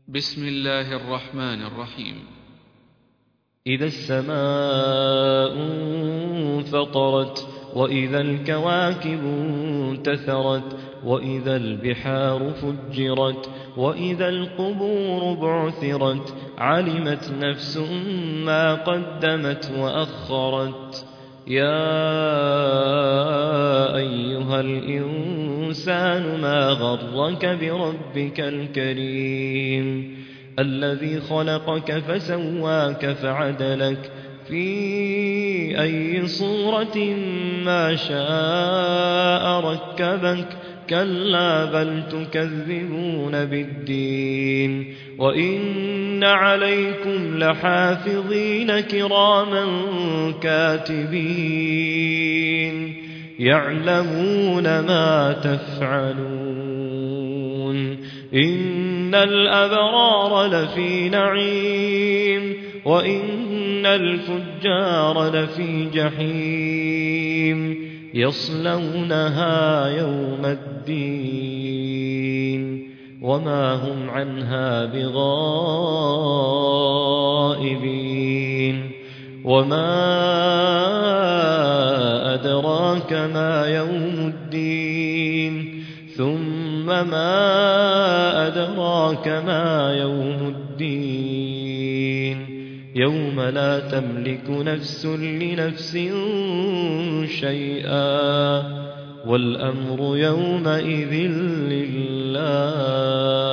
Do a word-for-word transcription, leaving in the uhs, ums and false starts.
بسم الله الرحمن الرحيم. إذا السماء انفطرت وإذا الكواكب انتثرت وإذا البحار فجرت وإذا القبور بعثرت علمت نفس ما قدمت وأخرت. يا أيها الإنسان ما غرك بربك الكريم الذي خلقك فسواك فعدلك في أي صورة ما شاء ركبك. كلا بل تكذبون بالدين وإن عليكم لحافظين كراما كاتبين يعلمون ما تفعلون. إن الأبرار لفي نعيم وإن الفجار لفي جحيم يصلونها يوم الدين وما هم عنها بغائبين. وما أدراك ما يوم الدين ثم ما أدراك ما يوم الدين يوم لا تملك نفس لنفس شيئا والأمر يومئذ لله.